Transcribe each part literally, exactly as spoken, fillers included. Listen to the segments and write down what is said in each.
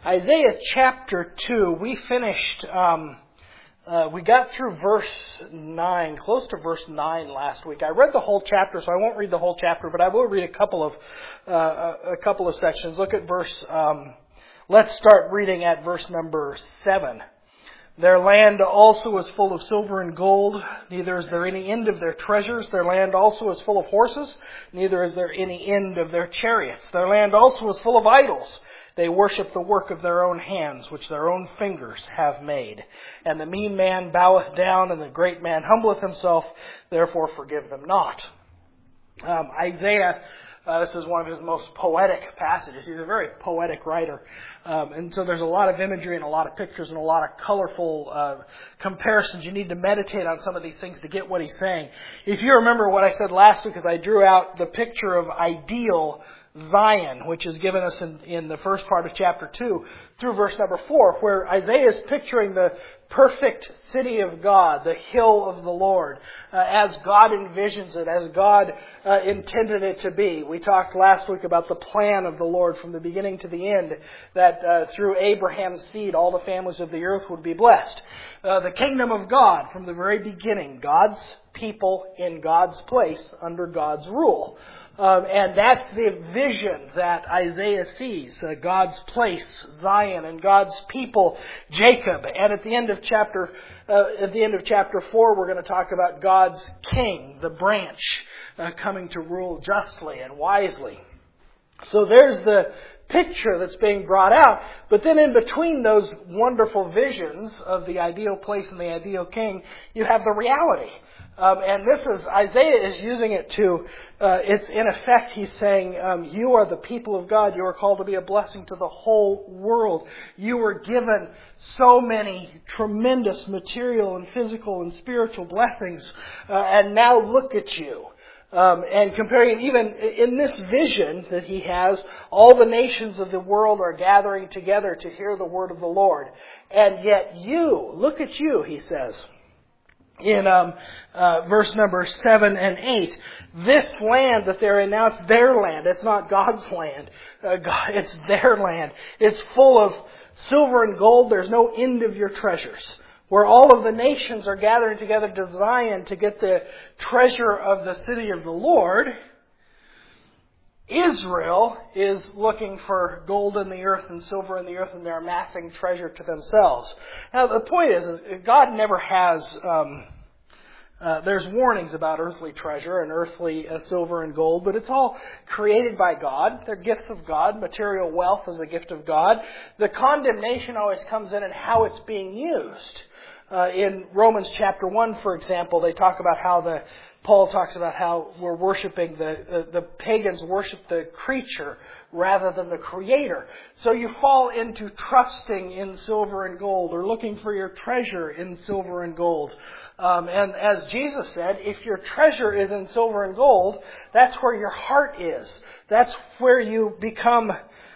Isaiah chapter two, we finished, um, uh, we got through verse nine, close to verse nine last week. I read the whole chapter, so I won't read the whole chapter, but I will read a couple of, uh, a couple of sections. Look at verse, um, let's start reading at verse number seven. Their land also is full of silver and gold, neither is there any end of their treasures. Their land also is full of horses, neither is there any end of their chariots. Their land also is full of idols. They worship the work of their own hands, which their own fingers have made. And the mean man boweth down, and the great man humbleth himself, therefore forgive them not. Um, Isaiah, uh, this is one of his most poetic passages. He's a very poetic writer. Um, and so there's a lot of imagery and a lot of pictures and a lot of colorful uh, comparisons. You need to meditate on some of these things to get what he's saying. If you remember what I said last week, as I drew out the picture of ideal Zion, which is given us in, in the first part of chapter two through verse number four, where Isaiah is picturing the perfect city of God, the hill of the Lord, uh, as God envisions it, as God uh, intended it to be. We talked last week about the plan of the Lord from the beginning to the end, that uh, through Abraham's seed all the families of the earth would be blessed. Uh, the kingdom of God from the very beginning, God's people in God's place under God's rule. Um, and that's the vision that Isaiah sees. Uh, God's place, Zion, and God's people, Jacob. And at the end of chapter, uh, at the end of chapter four, we're going to talk about God's king, the branch, uh, coming to rule justly and wisely. So there's the picture that's being brought out. But then in between those wonderful visions of the ideal place and the ideal king, you have the reality. Um, and this is, Isaiah is using it to, uh, it's in effect, he's saying, um, you are the people of God. You are called to be a blessing to the whole world. You were given so many tremendous material and physical and spiritual blessings. Uh, and now look at you. Um, and comparing, even in this vision that he has, all the nations of the world are gathering together to hear the word of the Lord. And yet you, look at you, he says. In um, uh, verse number seven and eight, this land that they're in now, it's their land. It's not God's land. Uh, God, it's their land. It's full of silver and gold. There's no end of your treasures. Where all of the nations are gathering together to Zion to get the treasure of the city of the Lord, Israel is looking for gold in the earth and silver in the earth, and they're amassing treasure to themselves. Now, the point is, is God never has, um, uh, there's warnings about earthly treasure and earthly uh, silver and gold, but it's all created by God. They're gifts of God. Material wealth is a gift of God. The condemnation always comes in and how it's being used. Uh, in Romans chapter one, for example, they talk about how the Paul talks about how we're worshiping, the, the, the pagans worship the creature rather than the Creator. So you fall into trusting in silver and gold or looking for your treasure in silver and gold. Um, and as Jesus said, if your treasure is in silver and gold, that's where your heart is. That's where you become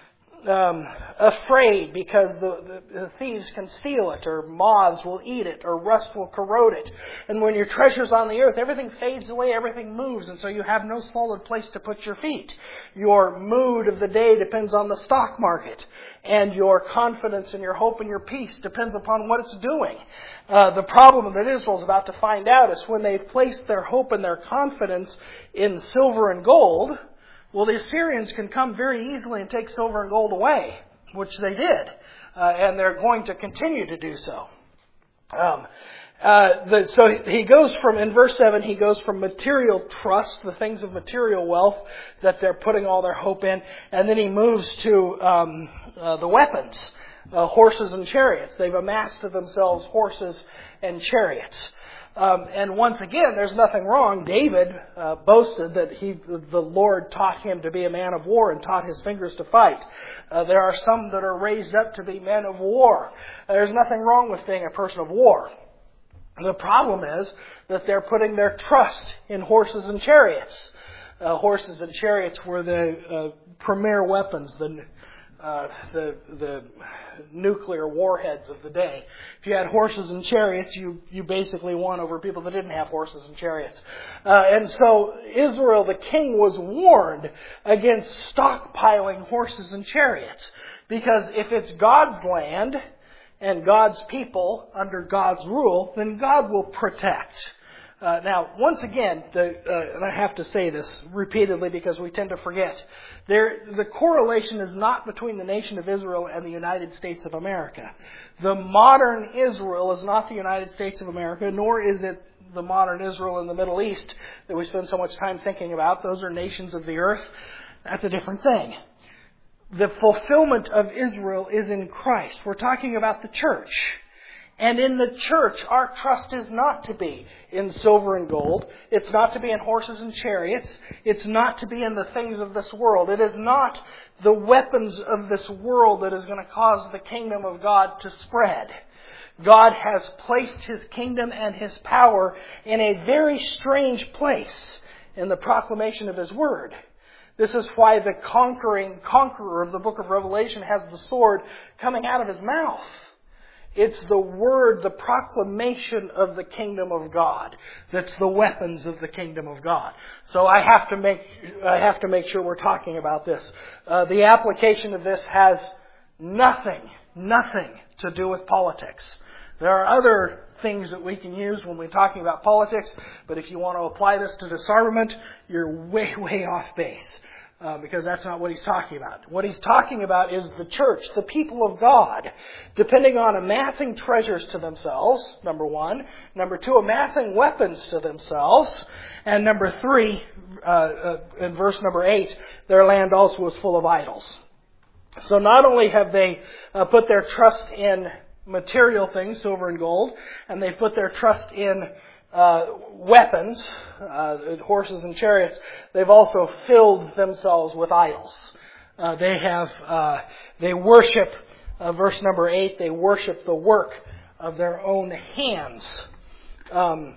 Um, afraid because the, the, the thieves can steal it, or moths will eat it, or rust will corrode it. And when your treasure's on the earth, everything fades away, everything moves, and so you have no solid place to put your feet. Your mood of the day depends on the stock market, and your confidence and your hope and your peace depends upon what it's doing. Uh, the problem that Israel's about to find out is when they've placed their hope and their confidence in silver and gold, well, the Assyrians can come very easily and take silver and gold away, which they did. Uh, and they're going to continue to do so. Um, uh, the, so he goes from, in verse seven, he goes from material trust, the things of material wealth that they're putting all their hope in, and then he moves to um, uh, the weapons, uh, horses and chariots. They've amassed to themselves horses and chariots. Um, and once again, there's nothing wrong. David uh, boasted that he, the Lord taught him to be a man of war and taught his fingers to fight. Uh, there are some that are raised up to be men of war. There's nothing wrong with being a person of war. The problem is that they're putting their trust in horses and chariots. Uh, horses and chariots were the uh, premier weapons, the uh, the the nuclear warheads of the day. If you had horses and chariots, you you basically won over people that didn't have horses and chariots. Uh, and so Israel, the king, was warned against stockpiling horses and chariots, because if it's God's land and God's people under God's rule, then God will protect. Uh, now, once again, the, uh, and I have to say this repeatedly because we tend to forget, there, the correlation is not between the nation of Israel and the United States of America. The modern Israel is not the United States of America, nor is it the modern Israel in the Middle East that we spend so much time thinking about. Those are nations of the earth. That's a different thing. The fulfillment of Israel is in Christ. We're talking about the church. And in the church, our trust is not to be in silver and gold. It's not to be in horses and chariots. It's not to be in the things of this world. It is not the weapons of this world that is going to cause the kingdom of God to spread. God has placed His kingdom and His power in a very strange place in the proclamation of His word. This is why the conquering conqueror of the book of Revelation has the sword coming out of his mouth. It's the word, the proclamation of the kingdom of God, that's the weapons of the kingdom of God. So I have to make I have to make sure we're talking about this. Uh, the application of this has nothing, nothing to do with politics. There are other things that we can use when we're talking about politics, but if you want to apply this to disarmament, you're way, way off base. Uh, because that's not what he's talking about. What he's talking about is the church, the people of God, depending on amassing treasures to themselves, number one. Number two, amassing weapons to themselves. And number three, uh, uh, in verse number eight, their land also was full of idols. So not only have they uh, put their trust in material things, silver and gold, and they put their trust in Uh, weapons, uh, horses and chariots, they've also filled themselves with idols. Uh, they have, uh, they worship, uh, verse number eight, they worship the work of their own hands. Um,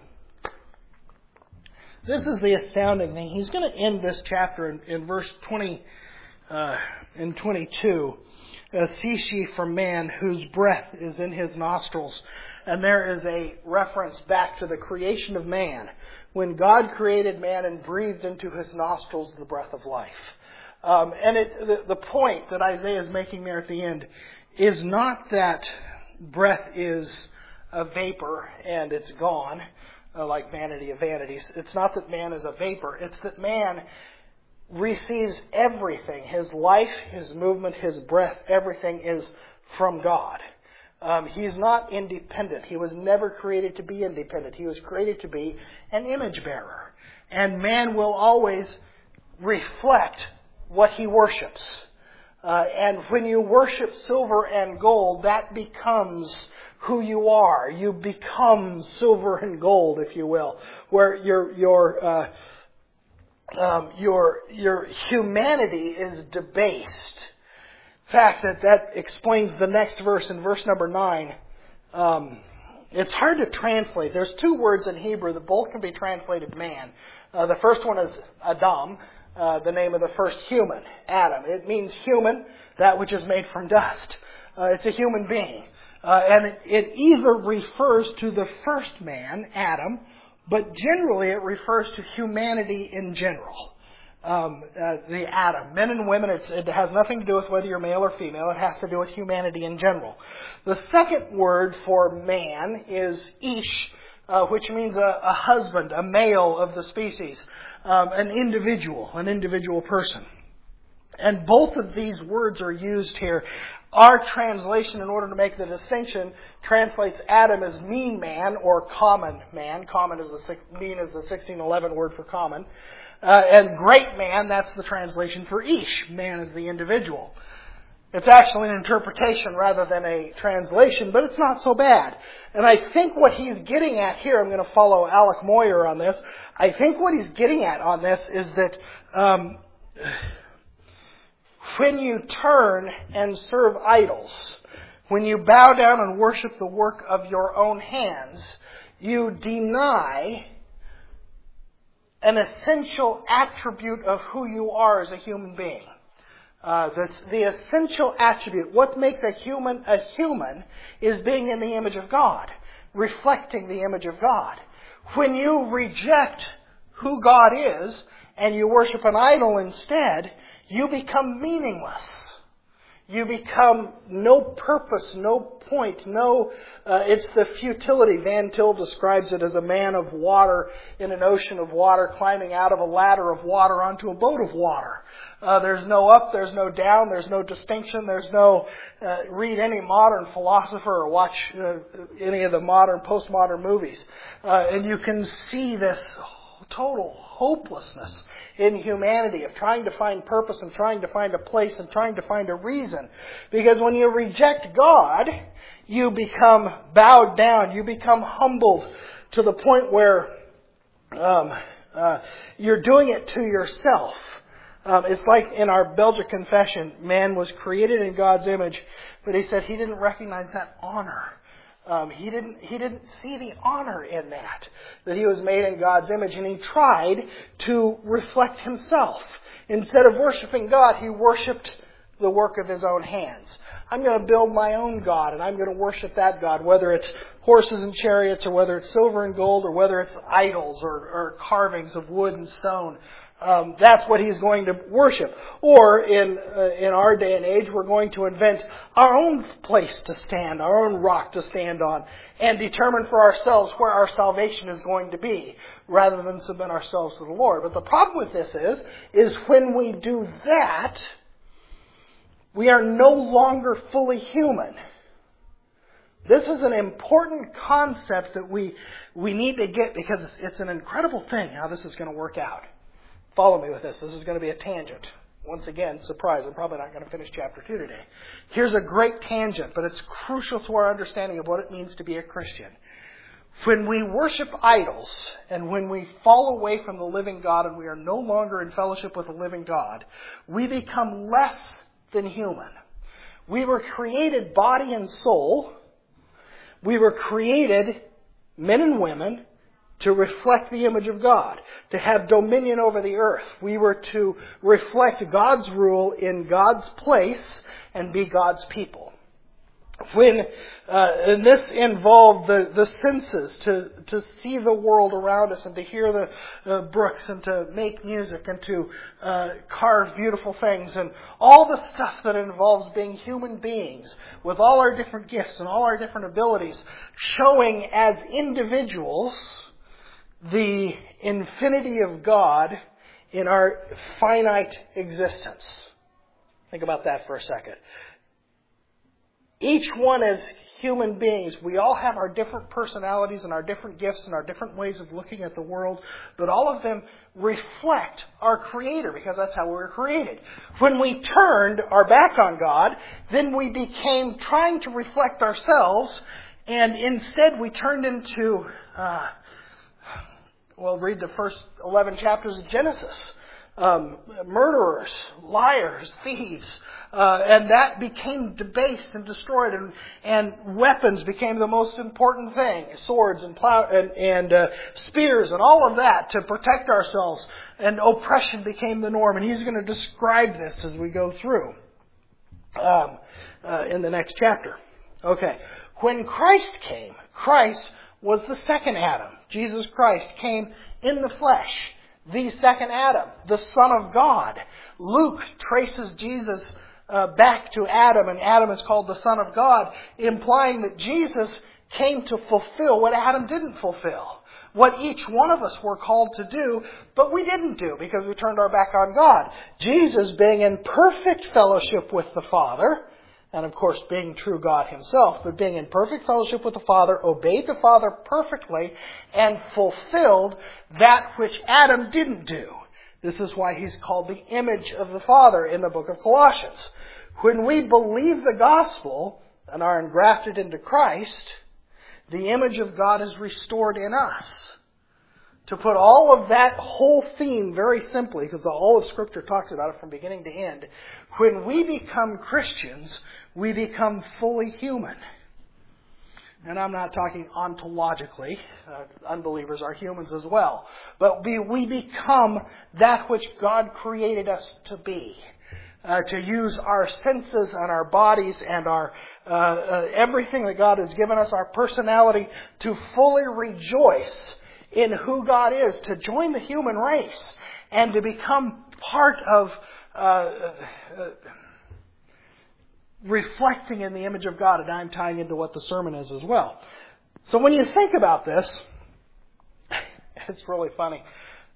this is the astounding thing. He's going to end this chapter in, in verse twenty, uh, in twenty-two. Uh, cease ye from man whose breath is in his nostrils. And there is a reference back to the creation of man. When God created man and breathed into his nostrils the breath of life. Um, and it, the, the point that Isaiah is making there at the end is not that breath is a vapor and it's gone, uh, like vanity of vanities. It's not that man is a vapor. It's that man receives everything. His life, his movement, his breath, everything is from God. Um, he is not independent. He was never created to be independent. He was created to be an image bearer. And man will always reflect what he worships. Uh, and when you worship silver and gold, that becomes who you are. You become silver and gold, if you will, where your your uh, um, your your humanity is debased. In fact, that, that explains the next verse in verse number nine. Um, it's hard to translate. There's two words in Hebrew that both can be translated man. Uh, the first one is Adam, uh, the name of the first human, Adam. It means human, that which is made from dust. Uh, it's a human being. Uh, and it, it either refers to the first man, Adam, but generally it refers to humanity in general. Um, uh, the Adam. Men and women, it's, it has nothing to do with whether you're male or female. It has to do with humanity in general. The second word for man is Ish, uh, which means a, a husband, a male of the species, um, an individual, an individual person. And both of these words are used here. Our translation, in order to make the distinction, translates Adam as mean man or common man. Common is the mean is the sixteen eleven word for common. Uh, and great man, that's the translation for Ish. Man is the individual. It's actually an interpretation rather than a translation, but it's not so bad. And I think what he's getting at here, I'm going to follow Alec Moyer on this. I think what he's getting at on this is that um, when you turn and serve idols, when you bow down and worship the work of your own hands, you deny an essential attribute of who you are as a human being. Uh, the, the essential attribute, what makes a human a human, is being in the image of God, reflecting the image of God. When you reject who God is and you worship an idol instead, you become meaningless. You become no purpose, no point, no, uh, it's the futility. Van Til describes it as a man of water in an ocean of water climbing out of a ladder of water onto a boat of water. Uh, there's no up, there's no down, there's no distinction, there's no, uh, read any modern philosopher or watch uh, any of the modern, postmodern movies. Uh, and you can see this total hopelessness in humanity of trying to find purpose and trying to find a place and trying to find a reason. Because when you reject God, you become bowed down, you become humbled to the point where um, uh, you're doing it to yourself. Um, it's like in our Belgic Confession, man was created in God's image, but he said he didn't recognize that honor. Um, he didn't he didn't see the honor in that, that he was made in God's image, and he tried to reflect himself. Instead of worshiping God, he worshipped the work of his own hands. I'm going to build my own God, and I'm going to worship that God, whether it's horses and chariots, or whether it's silver and gold, or whether it's idols or, or carvings of wood and stone. Um, that's what he's going to worship. Or in uh, in our day and age, we're going to invent our own place to stand, our own rock to stand on, and determine for ourselves where our salvation is going to be, rather than submit ourselves to the Lord. But the problem with this is, is when we do that, we are no longer fully human. This is an important concept that we we need to get, because it's, it's an incredible thing how this is going to work out. Follow me with this. This is going to be a tangent. Once again, surprise, I'm probably not going to finish chapter two today. Here's a great tangent, but it's crucial to our understanding of what it means to be a Christian. When we worship idols, and when we fall away from the living God, and we are no longer in fellowship with the living God, we become less than human. We were created body and soul. We were created, men and women, to reflect the image of God, to have dominion over the earth. We were to reflect God's rule in God's place and be God's people. When uh, and this involved the, the senses, to, to see the world around us and to hear the uh, brooks and to make music and to uh, carve beautiful things and all the stuff that involves being human beings with all our different gifts and all our different abilities, showing as individuals the infinity of God in our finite existence. Think about that for a second. Each one as human beings, we all have our different personalities and our different gifts and our different ways of looking at the world, but all of them reflect our Creator, because that's how we were created. When we turned our back on God, then we became trying to reflect ourselves, and instead we turned into... Uh, Well, read the first eleven chapters of Genesis. Um, murderers, liars, thieves. Uh, and that became debased and destroyed, and, and weapons became the most important thing. Swords and plow and, and uh, spears and all of that to protect ourselves. And oppression became the norm. And he's going to describe this as we go through um, uh, in the next chapter. Okay. When Christ came, Christ was the second Adam. Jesus Christ came in the flesh, the second Adam, the Son of God. Luke traces Jesus uh, back to Adam, and Adam is called the Son of God, implying that Jesus came to fulfill what Adam didn't fulfill, what each one of us were called to do, but we didn't do because we turned our back on God. Jesus, being in perfect fellowship with the Father, and of course being true God himself, but being in perfect fellowship with the Father, obeyed the Father perfectly and fulfilled that which Adam didn't do. This is why he's called the image of the Father in the book of Colossians. When we believe the gospel and are engrafted into Christ, the image of God is restored in us. To put all of that whole theme very simply, because all of Scripture talks about it from beginning to end, when we become Christians, we become fully human. And I'm not talking ontologically. Uh, unbelievers are humans as well. But we, we become that which God created us to be. uh, to use our senses and our bodies and our uh, uh, everything that God has given us, our personality, to fully rejoice in who God is, to join the human race and to become part of uh, uh, reflecting in the image of God. And I'm tying into what the sermon is as well. So when you think about this, it's really funny.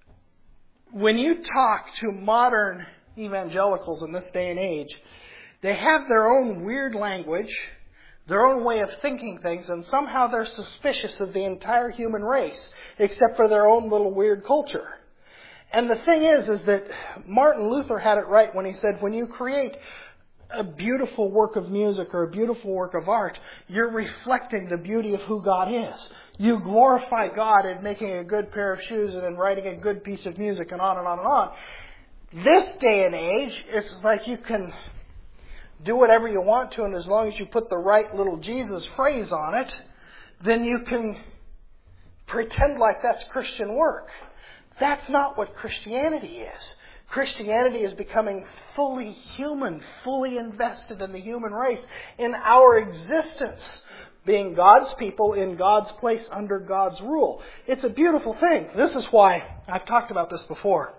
When you talk to modern evangelicals in this day and age, they have their own weird language, their own way of thinking things, and somehow they're suspicious of the entire human race, except for their own little weird culture. And the thing is, is that Martin Luther had it right when he said, when you create a beautiful work of music or a beautiful work of art, you're reflecting the beauty of who God is. You glorify God in making a good pair of shoes and in writing a good piece of music and on and on and on. This day and age, it's like you can do whatever you want to, and as long as you put the right little Jesus phrase on it, then you can pretend like that's Christian work. That's not what Christianity is. Christianity is becoming fully human, fully invested in the human race, in our existence, being God's people in God's place under God's rule. It's a beautiful thing. This is why, I've talked about this before,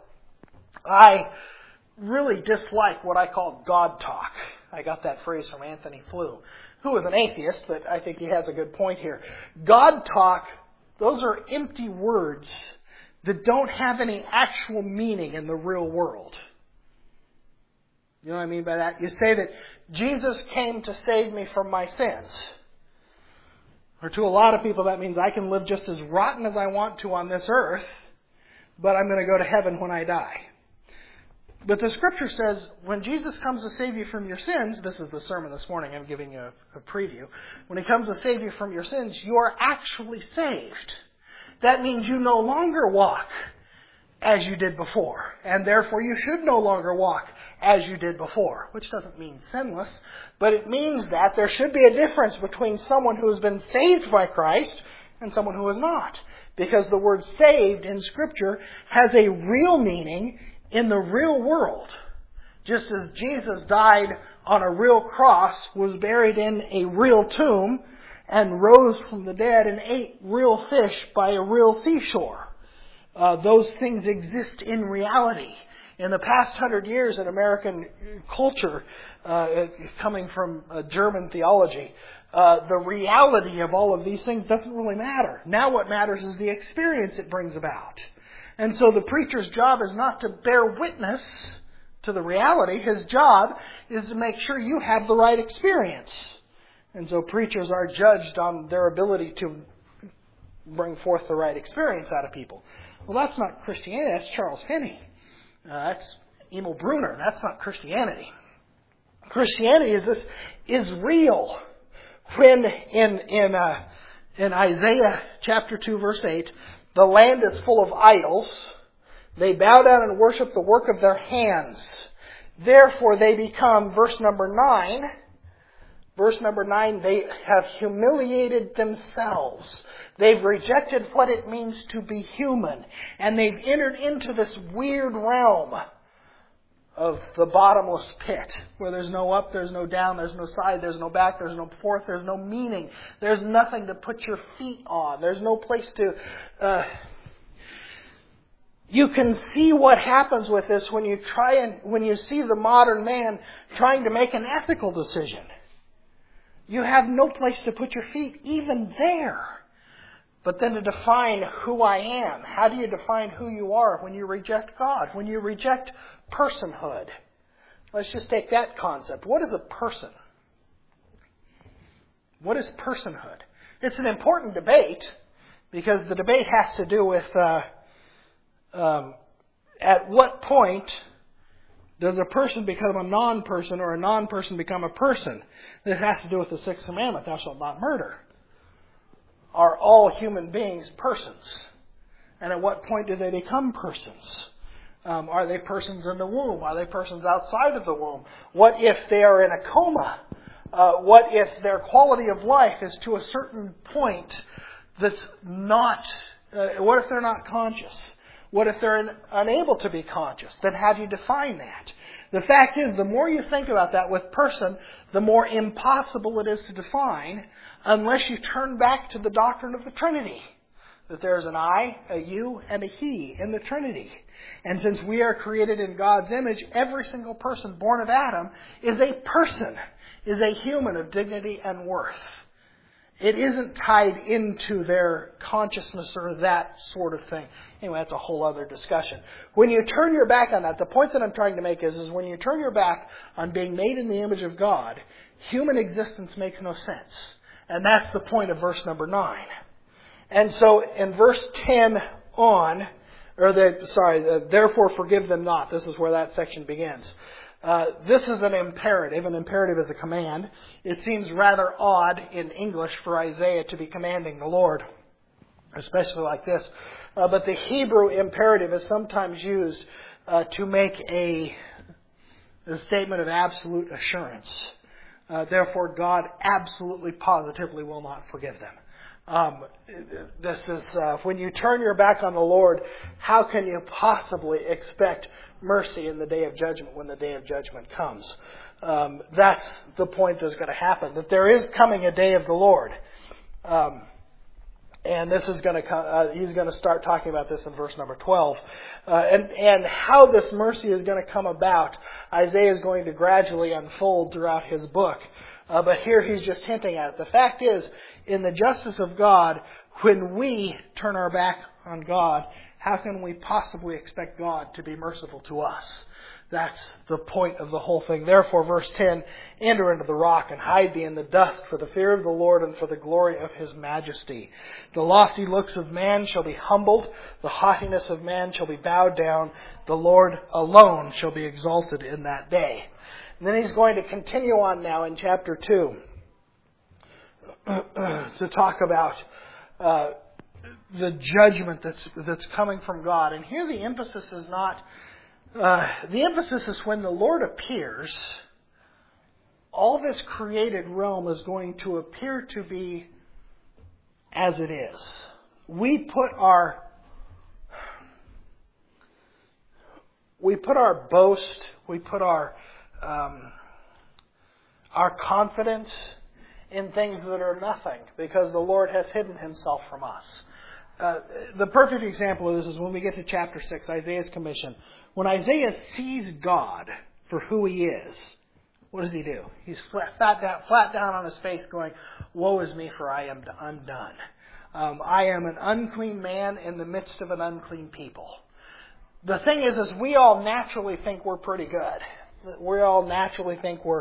I really dislike what I call God talk. I got that phrase from Anthony Flew, who is an atheist, but I think he has a good point here. God talk, those are empty words that don't have any actual meaning in the real world. You know what I mean by that? You say that Jesus came to save me from my sins. Or to a lot of people that means I can live just as rotten as I want to on this earth, but I'm going to go to heaven when I die. But the Scripture says, when Jesus comes to save you from your sins, this is the sermon this morning, I'm giving you a, a preview. When He comes to save you from your sins, you are actually saved. That means you no longer walk as you did before. And therefore you should no longer walk as you did before. Which doesn't mean sinless. But it means that there should be a difference between someone who has been saved by Christ and someone who is not. Because the word saved in Scripture has a real meaning in the real world. Just as Jesus died on a real cross, was buried in a real tomb, and rose from the dead and ate real fish by a real seashore. Uh, those things exist in reality. In the past hundred years in American culture, uh, coming from uh, German theology, uh, the reality of all of these things doesn't really matter. Now what matters is the experience it brings about. And so the preacher's job is not to bear witness to the reality. His job is to make sure you have the right experience. And so preachers are judged on their ability to bring forth the right experience out of people. Well, that's not Christianity. That's Charles Finney. Uh, that's Emil Brunner. That's not Christianity. Christianity is this is real. When in in uh, in Isaiah chapter two verse eight, the land is full of idols. They bow down and worship the work of their hands. Therefore, they become, verse number nine. Verse number nine, they have humiliated themselves. They've rejected what it means to be human. And they've entered into this weird realm of the bottomless pit, where there's no up, there's no down, there's no side, there's no back, there's no forth, there's no meaning. There's nothing to put your feet on. There's no place to... Uh, you can see what happens with this when you try and when you see the modern man trying to make an ethical decision. You have no place to put your feet, even there. But then to define who I am. How do you define who you are when you reject God? When you reject personhood? Let's just take that concept. What is a person? What is personhood? It's an important debate, because the debate has to do with uh, um, at what point does a person become a non-person, or a non-person become a person? This has to do with the sixth commandment, thou shalt not murder. Are all human beings persons? And at what point do they become persons? Um, are they persons in the womb? Are they persons outside of the womb? What if they are in a coma? Uh, what if their quality of life is to a certain point that's not... Uh, what if they're not conscious? What if they're unable to be conscious? Then how do you define that? The fact is, the more you think about that with person, the more impossible it is to define unless you turn back to the doctrine of the Trinity. That there's an I, a you, and a he in the Trinity. And since we are created in God's image, every single person born of Adam is a person, is a human of dignity and worth. It isn't tied into their consciousness or that sort of thing. Anyway, that's a whole other discussion. When you turn your back on that, the point that I'm trying to make is, is when you turn your back on being made in the image of God, human existence makes no sense. And that's the point of verse number nine. And so in verse ten on, or the, sorry, the, therefore forgive them not. This is where that section begins. Uh, this is an imperative. An imperative is a command. It seems rather odd in English for Isaiah to be commanding the Lord, especially like this. Uh, but the Hebrew imperative is sometimes used uh, to make a, a statement of absolute assurance. Uh, therefore, God absolutely, positively will not forgive them. Um, this is uh, when you turn your back on the Lord, how can you possibly expect mercy in the day of judgment when the day of judgment comes? Um, that's the point that's going to happen. That there is coming a day of the Lord, um, and this is going to come. Uh, he's going to start talking about this in verse number twelve, uh, and and how this mercy is going to come about. Isaiah is going to gradually unfold throughout his book. Uh, but here he's just hinting at it. The fact is, in the justice of God, when we turn our back on God, how can we possibly expect God to be merciful to us? That's the point of the whole thing. Therefore, verse ten, enter into the rock and hide thee in the dust for the fear of the Lord and for the glory of His majesty. The lofty looks of man shall be humbled. The haughtiness of man shall be bowed down. The Lord alone shall be exalted in that day. And then he's going to continue on now in chapter two to talk about uh, the judgment that's that's coming from God. And here the emphasis is not, uh, the emphasis is when the Lord appears, all this created realm is going to appear to be as it is. We put our we put our boast, we put our Um, our confidence in things that are nothing because the Lord has hidden Himself from us. Uh, the perfect example of this is when we get to chapter six, Isaiah's commission. When Isaiah sees God for who He is, what does he do? He's flat, flat, down, flat down on his face going, woe is me, for I am undone. Um, I am an unclean man in the midst of an unclean people. The thing is, is we all naturally think we're pretty good. We all naturally think we're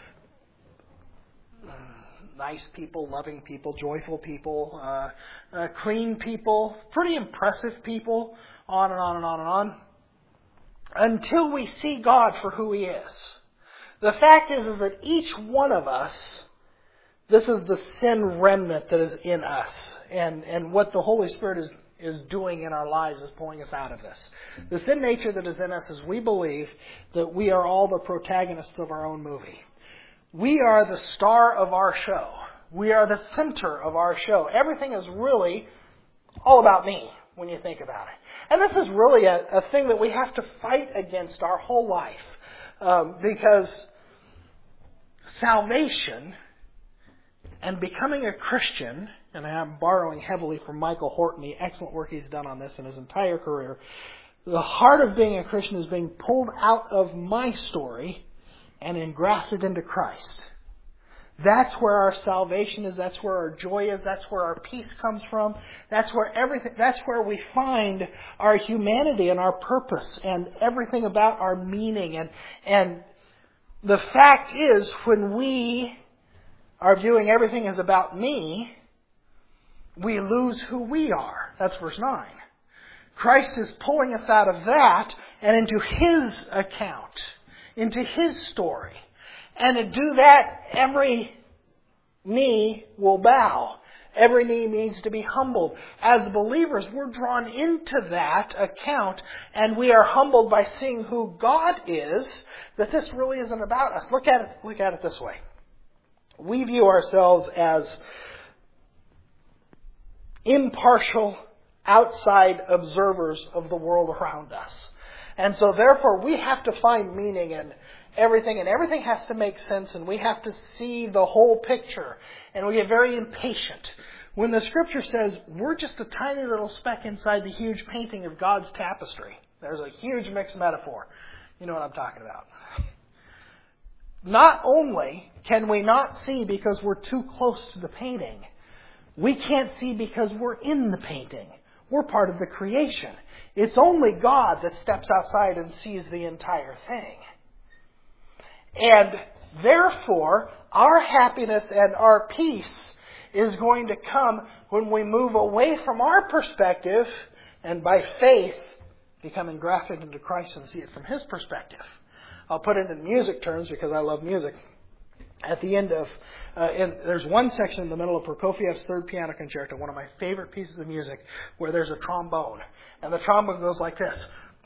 nice people, loving people, joyful people, uh, uh, clean people, pretty impressive people, on and on and on and on, until we see God for who He is. The fact is, is that each one of us, this is the sin remnant that is in us, and, and what the Holy Spirit is is doing in our lives is pulling us out of this. The sin nature that is in us is we believe that we are all the protagonists of our own movie. We are the star of our show. We are the center of our show. Everything is really all about me when you think about it. And this is really a, a thing that we have to fight against our whole life. Um, because salvation and becoming a Christian, and I'm borrowing heavily from Michael Horton, the excellent work he's done on this in his entire career. The heart of being a Christian is being pulled out of my story and engrafted into Christ. That's where our salvation is. That's where our joy is. That's where our peace comes from. That's where everything. That's where we find our humanity and our purpose and everything about our meaning. And and the fact is, when we are viewing everything as about me, we lose who we are. That's verse nine. Christ is pulling us out of that and into His account, into His story. And to do that, every knee will bow. Every knee needs to be humbled. As believers, we're drawn into that account, and we are humbled by seeing who God is, that this really isn't about us. Look at it, look at it this way. We view ourselves as impartial, outside observers of the world around us. And so therefore we have to find meaning in everything, and everything has to make sense, and we have to see the whole picture. And we get very impatient. When the Scripture says we're just a tiny little speck inside the huge painting of God's tapestry. There's a huge mixed metaphor. You know what I'm talking about. Not only can we not see because we're too close to the painting, we can't see because we're in the painting. We're part of the creation. It's only God that steps outside and sees the entire thing. And therefore, our happiness and our peace is going to come when we move away from our perspective and by faith become engrafted into Christ and see it from His perspective. I'll put it in music terms because I love music. At the end of, uh, in, there's one section in the middle of Prokofiev's Third Piano Concerto, one of my favorite pieces of music, where there's a trombone. And the trombone goes like this.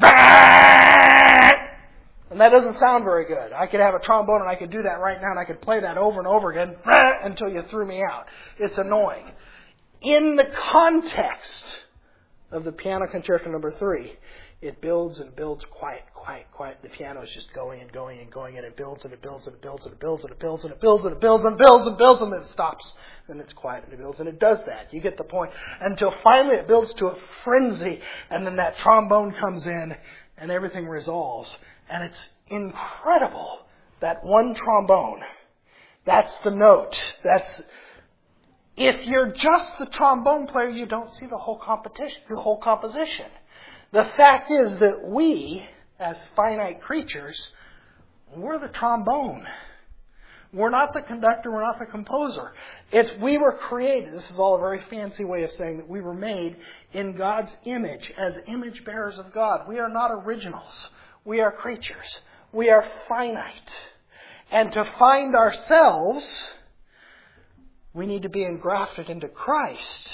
And that doesn't sound very good. I could have a trombone and I could do that right now and I could play that over and over again until you threw me out. It's annoying. In the context of the Piano Concerto number three, it builds and builds quiet, quiet, quiet. The piano is just going and going and going and it builds and it builds and it builds and it builds and it builds and it builds and it builds and it builds and builds and then it stops. And it's quiet and it builds and it does that. You get the point. Until finally it builds to a frenzy and then that trombone comes in and everything resolves. And it's incredible, that one trombone. That's the note. That's, if you're just the trombone player, you don't see the whole competition, the whole composition. The fact is that we, as finite creatures, we're the trombone. We're not the conductor, we're not the composer. It's, we were created, this is all a very fancy way of saying that we were made in God's image, as image bearers of God. We are not originals. We are creatures. We are finite. And to find ourselves, we need to be engrafted into Christ.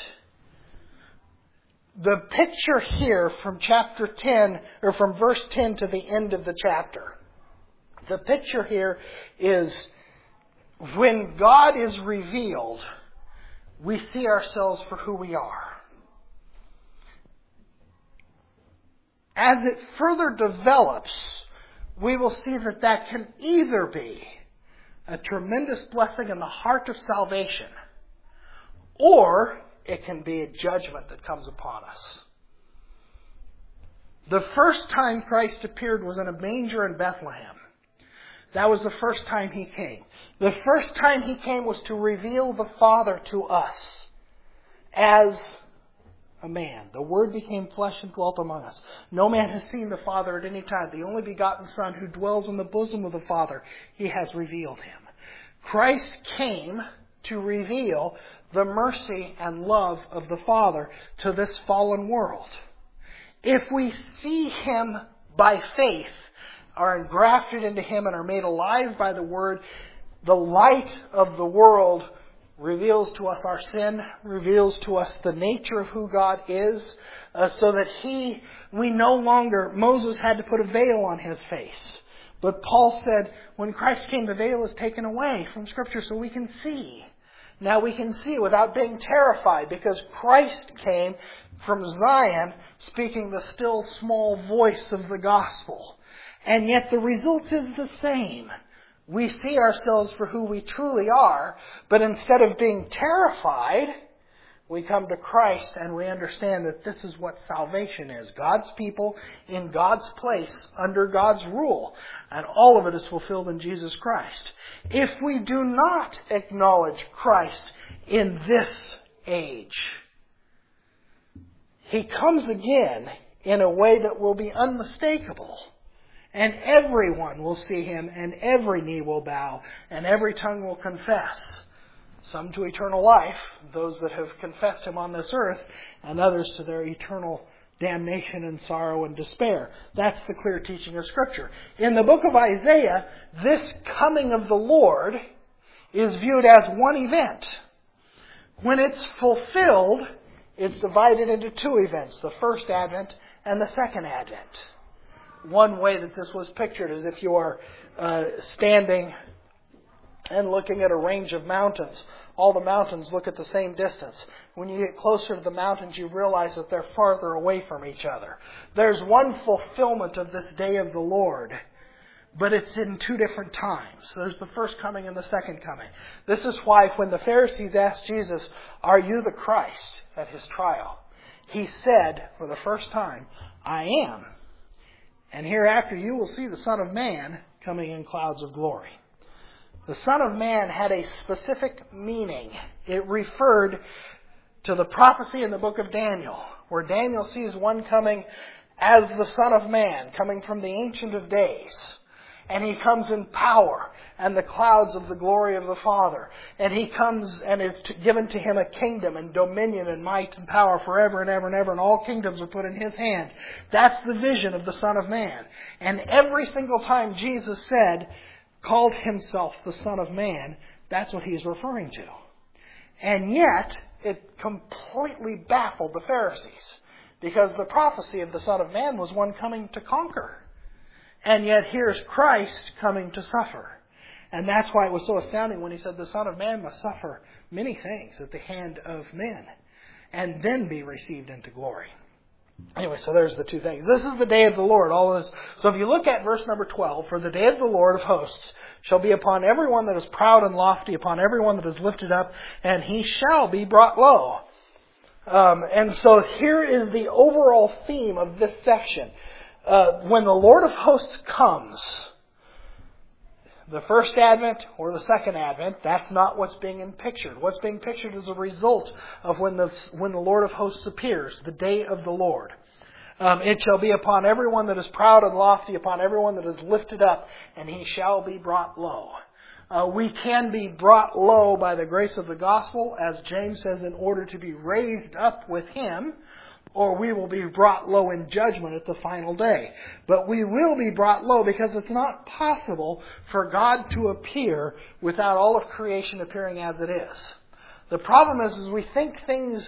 The picture here from chapter ten, or from verse ten to the end of the chapter, the picture here is when God is revealed, we see ourselves for who we are. As it further develops, we will see that that can either be a tremendous blessing in the heart of salvation, or it can be a judgment that comes upon us. The first time Christ appeared was in a manger in Bethlehem. That was the first time He came. The first time He came was to reveal the Father to us as a man. The Word became flesh and dwelt among us. No man has seen the Father at any time. The only begotten Son who dwells in the bosom of the Father, He has revealed Him. Christ came to reveal the mercy and love of the Father to this fallen world. If we see Him by faith, are engrafted into Him and are made alive by the Word, the light of the world reveals to us our sin, reveals to us the nature of who God is, uh, so that He, we no longer, Moses had to put a veil on his face. But Paul said, when Christ came, the veil is taken away from Scripture so we can see. Now we can see without being terrified because Christ came from Zion speaking the still small voice of the gospel. And yet the result is the same. We see ourselves for who we truly are, but instead of being terrified, we come to Christ and we understand that this is what salvation is. God's people in God's place, under God's rule. And all of it is fulfilled in Jesus Christ. If we do not acknowledge Christ in this age, He comes again in a way that will be unmistakable. And everyone will see Him, and every knee will bow, and every tongue will confess. Some to eternal life, those that have confessed Him on this earth, and others to their eternal damnation and sorrow and despair. That's the clear teaching of Scripture. In the book of Isaiah, this coming of the Lord is viewed as one event. When it's fulfilled, it's divided into two events, the first advent and the second advent. One way that this was pictured is if you are uh, standing and looking at a range of mountains. All the mountains look at the same distance. When you get closer to the mountains, you realize that they're farther away from each other. There's one fulfillment of this day of the Lord, but it's in two different times. There's the first coming and the second coming. This is why when the Pharisees asked Jesus, "Are you the Christ?" at his trial, he said for the first time, "I am. And hereafter you will see the Son of Man coming in clouds of glory." The Son of Man had a specific meaning. It referred to the prophecy in the book of Daniel, where Daniel sees one coming as the Son of Man, coming from the Ancient of Days. And he comes in power and the clouds of the glory of the Father. And he comes and is given to him a kingdom and dominion and might and power forever and ever and ever. And all kingdoms are put in his hand. That's the vision of the Son of Man. And every single time Jesus said, called himself the Son of Man, that's what he's referring to. And yet, it completely baffled the Pharisees, because the prophecy of the Son of Man was one coming to conquer. And yet here's Christ coming to suffer. And that's why it was so astounding when he said the Son of Man must suffer many things at the hand of men and then be received into glory. Anyway, so there's the two things. This is the day of the Lord. All of this. So if you look at verse number twelve, "For the day of the Lord of hosts shall be upon everyone that is proud and lofty, upon everyone that is lifted up, and he shall be brought low." Um, and so here is the overall theme of this section. Uh, when the Lord of hosts comes, the first advent or the second advent, that's not what's being pictured. What's being pictured is a result of when the when the Lord of hosts appears, the day of the Lord. Um, "It shall be upon everyone that is proud and lofty, upon everyone that is lifted up, and he shall be brought low." Uh, we can be brought low by the grace of the gospel, as James says, in order to be raised up with him, or we will be brought low in judgment at the final day. But we will be brought low because it's not possible for God to appear without all of creation appearing as it is. The problem is, is we think things...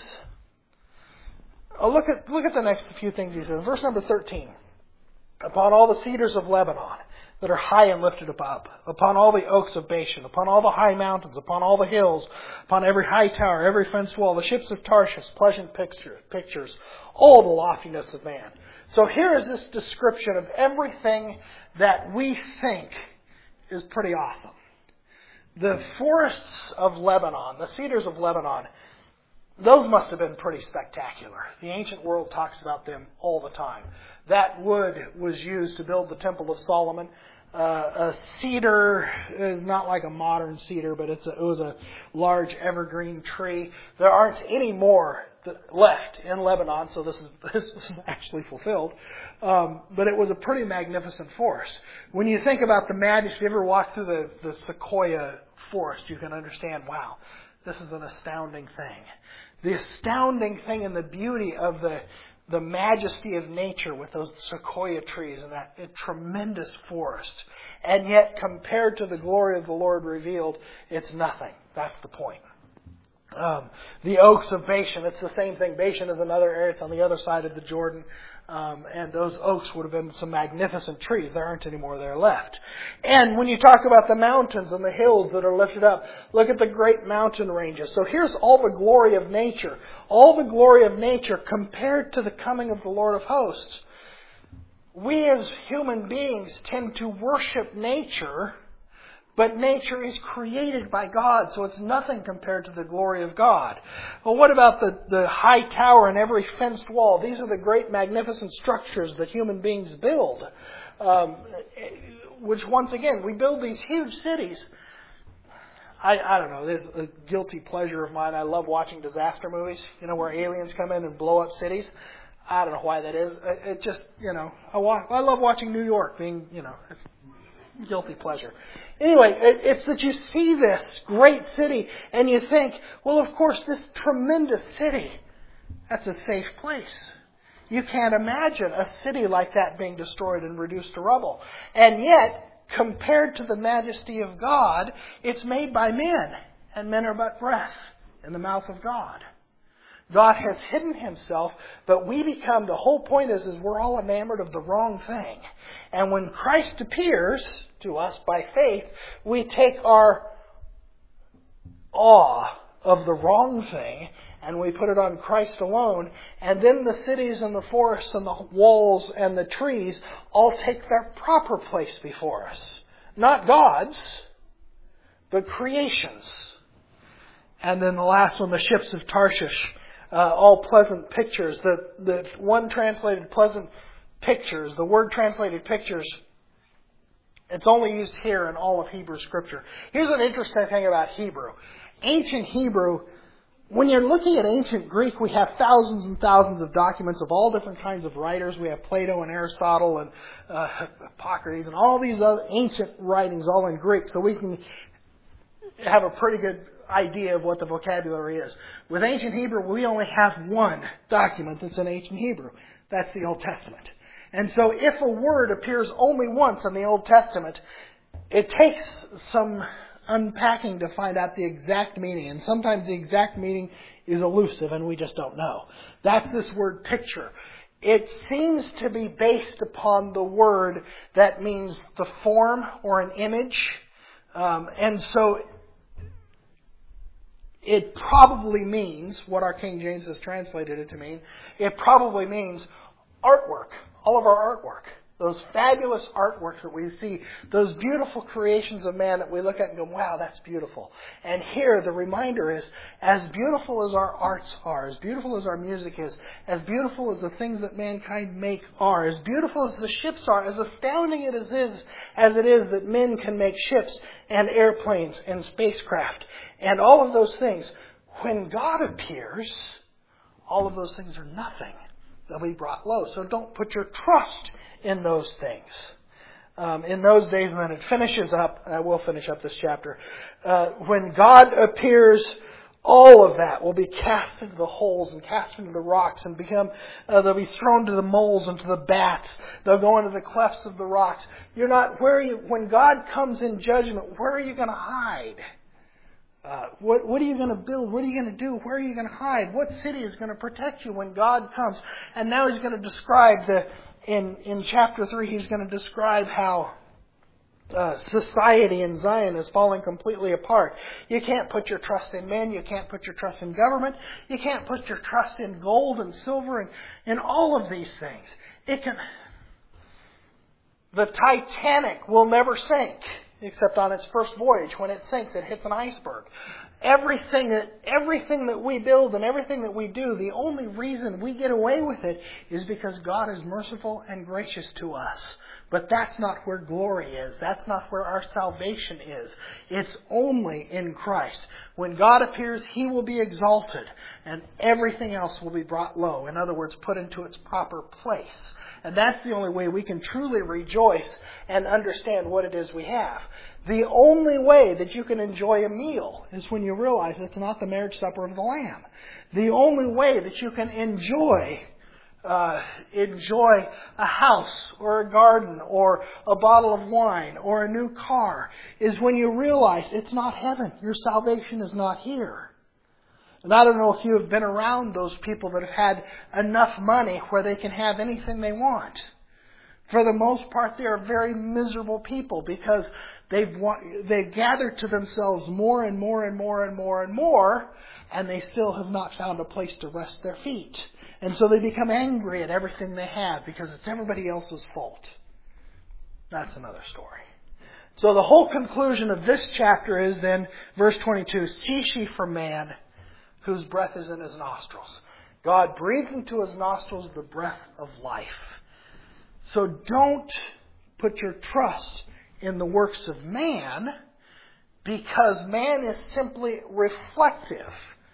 Oh, look at look at the next few things he says. Verse number thirteen. "Upon all the cedars of Lebanon that are high and lifted up, upon all the oaks of Bashan, upon all the high mountains, upon all the hills, upon every high tower, every fenced wall, the ships of Tarshish, pleasant picture, pictures, all the loftiness of man." So here is this description of everything that we think is pretty awesome. The forests of Lebanon, the cedars of Lebanon, those must have been pretty spectacular. The ancient world talks about them all the time. That wood was used to build the Temple of Solomon. Uh, a cedar is not like a modern cedar, but it's a, it was a large evergreen tree. There aren't any more left in Lebanon, so this is this is actually fulfilled. Um, but it was a pretty magnificent forest. When you think about the majesty, if you ever walk through the, the sequoia forest, you can understand, wow, this is an astounding thing. The astounding thing and the beauty of the the majesty of nature with those sequoia trees and that tremendous forest. And yet, compared to the glory of the Lord revealed, it's nothing. That's the point. Um, the oaks of Bashan, it's the same thing. Bashan is another area. It's on the other side of the Jordan. Um, and those oaks would have been some magnificent trees. There aren't any more there left. And when you talk about the mountains and the hills that are lifted up, look at the great mountain ranges. So here's all the glory of nature. All the glory of nature compared to the coming of the Lord of hosts. We as human beings tend to worship nature, but nature is created by God, so it's nothing compared to the glory of God. Well, what about the, the high tower and every fenced wall? These are the great magnificent structures that human beings build. Um, which, once again, we build these huge cities. I, I don't know, there's a guilty pleasure of mine. I love watching disaster movies, you know, where aliens come in and blow up cities. I don't know why that is. It just, you know, I, wa- I love watching New York being, you know, guilty pleasure. Anyway, it's that you see this great city and you think, well, of course, this tremendous city, that's a safe place. You can't imagine a city like that being destroyed and reduced to rubble. And yet, compared to the majesty of God, it's made by men, and men are but breath in the mouth of God. God has hidden himself, but we become, the whole point is, is we're all enamored of the wrong thing. And when Christ appears to us by faith, we take our awe of the wrong thing, and we put it on Christ alone, and then the cities and the forests and the walls and the trees all take their proper place before us. Not God's, but creations. And then the last one, the ships of Tarshish, uh, all pleasant pictures. The, the one translated pleasant pictures, the word translated pictures, it's only used here in all of Hebrew Scripture. Here's an interesting thing about Hebrew. Ancient Hebrew, when you're looking at ancient Greek, we have thousands and thousands of documents of all different kinds of writers. We have Plato and Aristotle and uh, Hippocrates and all these other ancient writings all in Greek, so we can have a pretty good idea of what the vocabulary is. With ancient Hebrew, we only have one document that's in ancient Hebrew. That's the Old Testament. And so if a word appears only once in the Old Testament, it takes some unpacking to find out the exact meaning. And sometimes the exact meaning is elusive and we just don't know. That's this word picture. It seems to be based upon the word that means the form or an image. Um, and so it probably means, what our King James has translated it to mean, it probably means artwork. All of our artwork. Those fabulous artworks that we see, those beautiful creations of man that we look at and go, wow, that's beautiful. And here the reminder is, as beautiful as our arts are, as beautiful as our music is, as beautiful as the things that mankind make are, as beautiful as the ships are, as astounding it is as it is that men can make ships and airplanes and spacecraft and all of those things, when God appears, all of those things are nothing. They'll be brought low. So don't put your trust in those things. Um, in those days, when it finishes up, and I will finish up this chapter, uh, when God appears, all of that will be cast into the holes and cast into the rocks and become, uh, they'll be thrown to the moles and to the bats. They'll go into the clefts of the rocks. You're not, where are you, when God comes in judgment, where are you going to hide? Uh, what, what are you going to build? What are you going to do? Where are you going to hide? What city is going to protect you when God comes? And now he's going to describe the, in, in chapter three, he's going to describe how uh, society in Zion is falling completely apart. You can't put your trust in men. You can't put your trust in government. You can't put your trust in gold and silver and, and all of these things. It can, the Titanic will never sink. Except on its first voyage. When it sinks, it hits an iceberg. Everything that, everything that we build and everything that we do, the only reason we get away with it is because God is merciful and gracious to us. But that's not where glory is. That's not where our salvation is. It's only in Christ. When God appears, He will be exalted and everything else will be brought low. In other words, put into its proper place. And that's the only way we can truly rejoice and understand what it is we have. The only way that you can enjoy a meal is when you realize it's not the marriage supper of the Lamb. The only way that you can enjoy uh, enjoy a house or a garden or a bottle of wine or a new car is when you realize it's not heaven. Your salvation is not here. And I don't know if you have been around those people that have had enough money where they can have anything they want. For the most part, they are very miserable people because they've they've gathered to themselves more and more and more and more and more, and they still have not found a place to rest their feet. And so they become angry at everything they have because it's everybody else's fault. That's another story. So the whole conclusion of this chapter is then, verse twenty-two, cease ye from man, whose breath is in his nostrils. God breathed into his nostrils the breath of life. So don't put your trust in the works of man, because man is simply reflective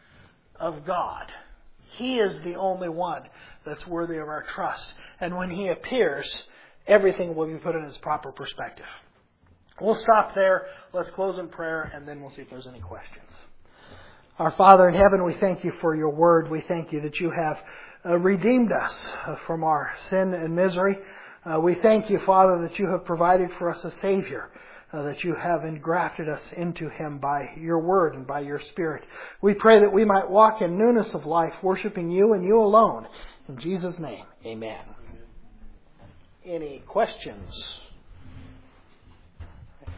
of God. He is the only one that's worthy of our trust. And when He appears, everything will be put in its proper perspective. We'll stop there. Let's close in prayer, and then we'll see if there's any questions. Our Father in heaven, we thank You for Your word. We thank You that You have uh, redeemed us uh, from our sin and misery. Uh, we thank You, Father, that You have provided for us a Savior, uh, that You have engrafted us into Him by Your word and by Your Spirit. We pray that we might walk in newness of life, worshiping You and You alone. In Jesus' name, amen. Amen. Any questions?